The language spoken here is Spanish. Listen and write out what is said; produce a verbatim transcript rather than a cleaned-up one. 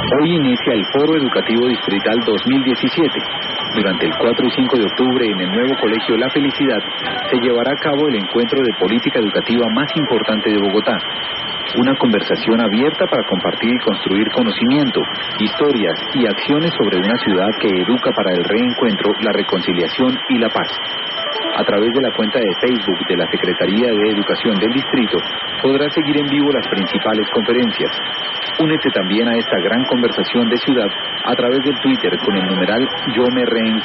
Hoy inicia el Foro Educativo Distrital dos mil diecisiete. Durante el cuatro y cinco de octubre, en el nuevo Colegio La Felicidad, se llevará a cabo el encuentro de política educativa más importante de Bogotá. Una conversación abierta para compartir y construir conocimiento, historias y acciones sobre una ciudad que educa para el reencuentro, la reconciliación y la paz. A través de la cuenta de Facebook de la Secretaría de Educación del Distrito, podrás seguir en vivo las principales conferencias. Únete también a esta gran conversación de ciudad a través del Twitter con el numeral Yo Me Reencuentro.